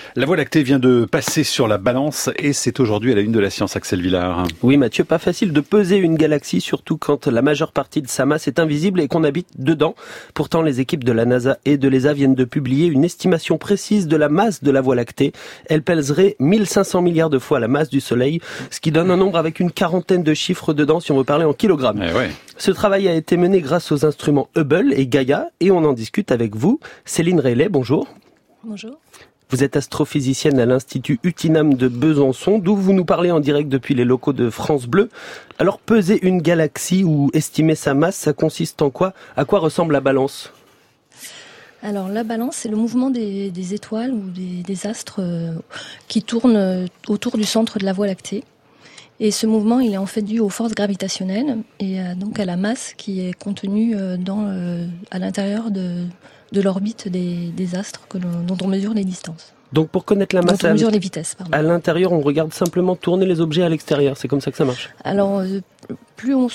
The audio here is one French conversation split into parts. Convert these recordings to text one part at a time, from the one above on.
La Voie lactée vient de passer sur la balance et c'est aujourd'hui à la une de la science, Axel Villard. Oui Mathieu, pas facile de peser une galaxie, surtout quand la majeure partie de sa masse est invisible et qu'on habite dedans. Pourtant, les équipes de la NASA et de l'ESA viennent de publier une estimation précise de la masse de la Voie lactée. Elle pèserait 1500 milliards de fois la masse du Soleil, ce qui donne un nombre avec une quarantaine de chiffres dedans si on veut parler en kilogrammes. Ouais. Ce travail a été mené grâce aux instruments Hubble et Gaia et on en discute avec vous. Céline Raylet, bonjour. Bonjour. Vous êtes astrophysicienne à l'Institut Utinam de Besançon, d'où vous nous parlez en direct depuis les locaux de France Bleu. Alors, peser une galaxie ou estimer sa masse, ça consiste en quoi ? À quoi ressemble la balance ? Alors, la balance, c'est le mouvement des étoiles ou des astres qui tournent autour du centre de la Voie lactée. Et ce mouvement, il est en fait dû aux forces gravitationnelles et donc à la masse qui est contenue à l'intérieur de l'orbite des astres dont on mesure les distances. Donc pour connaître la masse, on mesure les vitesses. Pardon. À l'intérieur, on regarde simplement tourner les objets à l'extérieur. C'est comme ça que ça marche. Alors plus on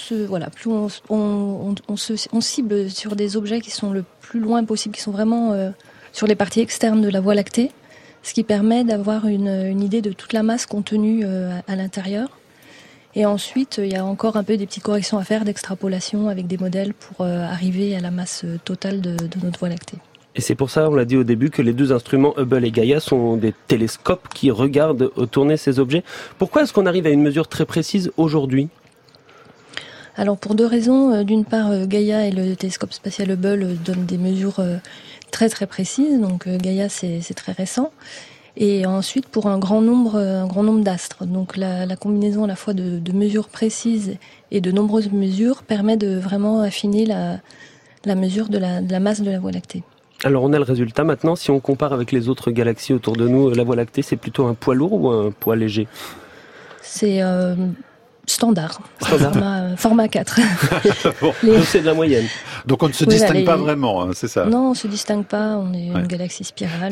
cible sur des objets qui sont le plus loin possible, qui sont vraiment sur les parties externes de la Voie lactée, ce qui permet d'avoir une idée de toute la masse contenue à l'intérieur. Et ensuite, il y a encore un peu des petites corrections à faire d'extrapolation avec des modèles pour arriver à la masse totale de notre Voie lactée. Et c'est pour ça, on l'a dit au début, que les deux instruments Hubble et Gaia sont des télescopes qui regardent tourner ces objets. Pourquoi est-ce qu'on arrive à une mesure très précise aujourd'hui ? Alors pour deux raisons. D'une part, Gaia et le télescope spatial Hubble donnent des mesures très très précises. Donc Gaia, c'est très récent. Et ensuite pour un grand nombre d'astres. Donc la combinaison à la fois de mesures précises et de nombreuses mesures permet de vraiment affiner la mesure de la masse de la Voie lactée. Alors on a le résultat maintenant. Si on compare avec les autres galaxies autour de nous, la Voie lactée, c'est plutôt un poids lourd ou un poids léger ? C'est standard. Format 4. Bon, donc c'est de la moyenne. Donc on ne se distingue pas vraiment, hein, c'est ça ? Non, on ne se distingue pas. On est une galaxie spirale.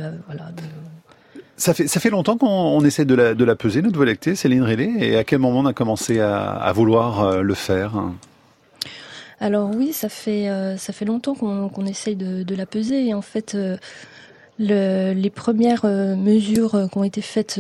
Ça fait longtemps qu'on essaie de la peser, notre Voie lactée, Céline Raylet, et à quel moment on a commencé à vouloir le faire ? Alors oui, ça fait longtemps qu'on essaye de la peser. Et en fait, les premières mesures qui ont été faites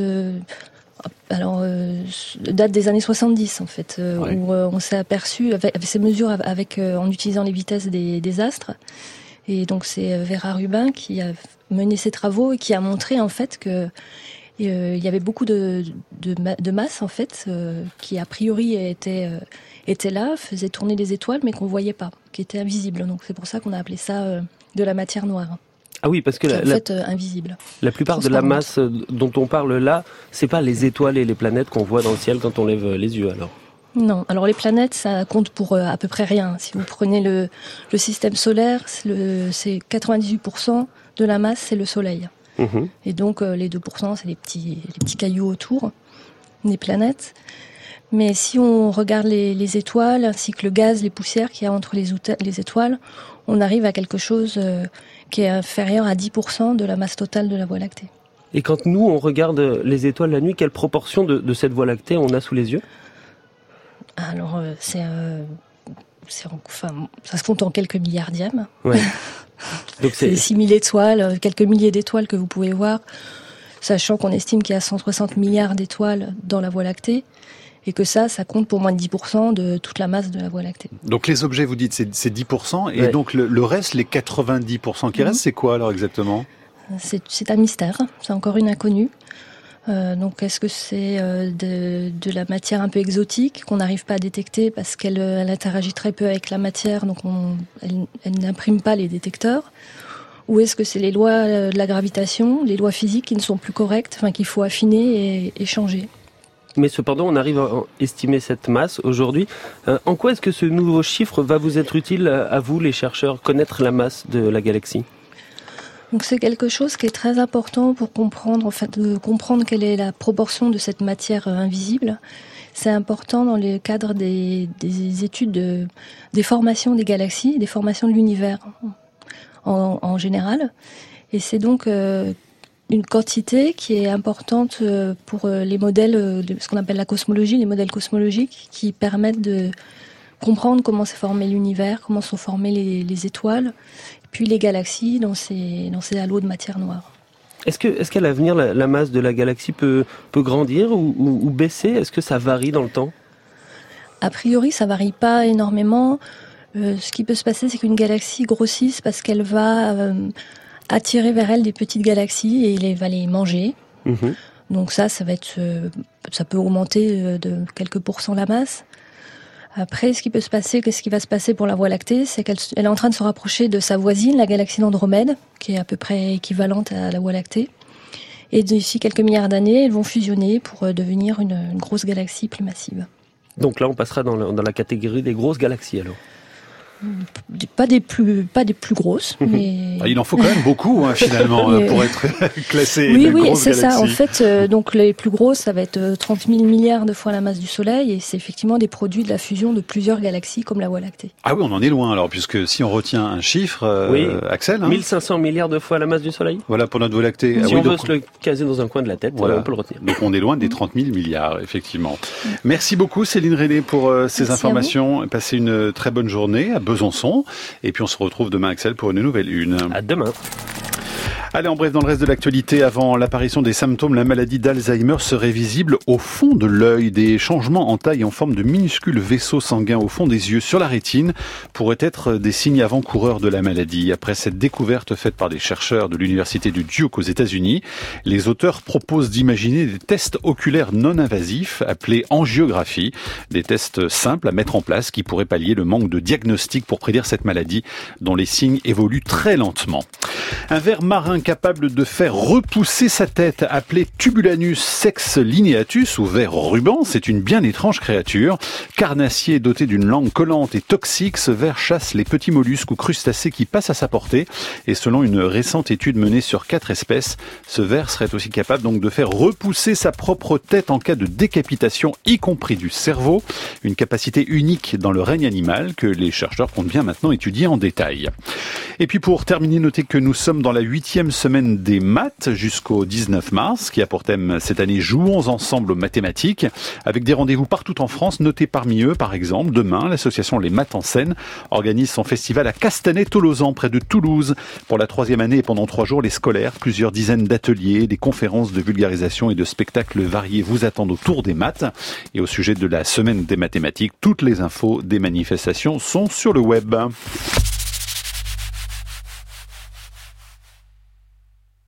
datent des années 70 en fait, où on s'est aperçu avec ces mesures en utilisant les vitesses des astres. Et donc c'est Vera Rubin qui a mené ces travaux et qui a montré en fait que il y avait beaucoup de masse en fait qui a priori était là, faisait tourner des étoiles mais qu'on voyait pas, qui était invisible. Donc c'est pour ça qu'on a appelé ça de la matière noire. Ah oui, parce que invisible. La plupart de la masse dont on parle là, c'est pas les étoiles et les planètes qu'on voit dans le ciel quand on lève les yeux alors. Non, alors les planètes, ça compte pour à peu près rien. Si vous prenez le système solaire, c'est 98% de la masse, c'est le Soleil. Mmh. Et donc les 2%, c'est les petits cailloux autour des planètes. Mais si on regarde les étoiles, ainsi que le gaz, les poussières qu'il y a entre les étoiles, on arrive à quelque chose qui est inférieur à 10% de la masse totale de la Voie lactée. Et quand nous, on regarde les étoiles la nuit, quelle proportion de cette Voie lactée on a sous les yeux ? Alors, ça se compte en quelques milliardièmes. Ouais. Donc c'est 6000 étoiles, quelques milliers d'étoiles que vous pouvez voir, sachant qu'on estime qu'il y a 160 milliards d'étoiles dans la Voie lactée, et que ça compte pour moins de 10% de toute la masse de la Voie lactée. Donc les objets, vous dites, c'est 10%, et donc le reste, les 90% qui restent, c'est quoi alors exactement ? C'est un mystère, c'est encore une inconnue. Donc est-ce que c'est de la matière un peu exotique qu'on n'arrive pas à détecter parce qu'elle interagit très peu avec la matière, donc elle n'imprime pas les détecteurs, ou est-ce que c'est les lois de la gravitation, les lois physiques qui ne sont plus correctes, qu'il faut affiner et changer. Mais cependant, on arrive à estimer cette masse aujourd'hui. En quoi est-ce que ce nouveau chiffre va vous être utile à vous, les chercheurs, connaître la masse de la galaxie ? Donc c'est quelque chose qui est très important pour comprendre quelle est la proportion de cette matière invisible. C'est important dans le cadre des études des formations des galaxies, des formations de l'univers en général. Et c'est donc une quantité qui est importante pour les modèles, ce qu'on appelle la cosmologie, les modèles cosmologiques qui permettent de comprendre comment s'est formé l'univers, comment sont formées les étoiles, puis les galaxies dans ces halos de matière noire. Est-ce qu'à l'avenir, la masse de la galaxie peut grandir ou baisser? Est-ce que ça varie dans le temps? A priori, ça varie pas énormément. Ce qui peut se passer, c'est qu'une galaxie grossisse parce qu'elle va attirer vers elle des petites galaxies et va les manger. Donc ça peut augmenter de quelques pourcents la masse. Après, ce qui va se passer pour la Voie lactée, c'est qu'elle est en train de se rapprocher de sa voisine, la galaxie d'Andromède, qui est à peu près équivalente à la Voie lactée. Et d'ici quelques milliards d'années, elles vont fusionner pour devenir une grosse galaxie plus massive. Donc là, on passera dans la catégorie des grosses galaxies, alors. Pas des plus grosses, mais... Il en faut quand même beaucoup, finalement, pour être classé oui, grosse c'est galaxie. ça. En fait, donc les plus grosses, ça va être 30 000 milliards de fois la masse du Soleil, et c'est effectivement des produits de la fusion de plusieurs galaxies, comme la Voie lactée. Ah oui, on en est loin, alors, puisque si on retient un chiffre, Axel... 1500 milliards de fois la masse du Soleil. Voilà, pour notre Voie lactée. Si on veut se le caser dans un coin de la tête, on peut le retenir. Donc on est loin des 30 000 milliards, effectivement. Merci beaucoup, Céline Rélé, pour ces informations. Passez une très bonne journée à Besançon. Et puis on se retrouve demain, Axel, pour une nouvelle une. À demain. Allez, en bref, dans le reste de l'actualité, avant l'apparition des symptômes, la maladie d'Alzheimer serait visible au fond de l'œil. Des changements en taille en forme de minuscules vaisseaux sanguins au fond des yeux sur la rétine pourraient être des signes avant-coureurs de la maladie. Après cette découverte faite par des chercheurs de l'université du Duke aux États-Unis, les auteurs proposent d'imaginer des tests oculaires non invasifs appelés angiographie, des tests simples à mettre en place qui pourraient pallier le manque de diagnostic pour prédire cette maladie dont les signes évoluent très lentement. Un ver marin capable de faire repousser sa tête, appelé Tubulanus sex lineatus ou ver ruban, c'est une bien étrange créature. Carnassier doté d'une langue collante et toxique, ce ver chasse les petits mollusques ou crustacés qui passent à sa portée. Et selon une récente étude menée sur 4 espèces, ce ver serait aussi capable donc de faire repousser sa propre tête en cas de décapitation, y compris du cerveau. Une capacité unique dans le règne animal que les chercheurs comptent bien maintenant étudier en détail. Et puis pour terminer, notez que nous sommes dans la 8e semaine des maths jusqu'au 19 mars, qui a pour thème cette année « Jouons ensemble aux mathématiques », avec des rendez-vous partout en France. Notez parmi eux, par exemple, demain, l'association Les Maths en Scène organise son festival à Castanet-Tolosan, près de Toulouse. Pour la 3e année et pendant 3 jours, les scolaires, plusieurs dizaines d'ateliers, des conférences de vulgarisation et de spectacles variés vous attendent autour des maths. Et au sujet de la semaine des mathématiques, toutes les infos des manifestations sont sur le web.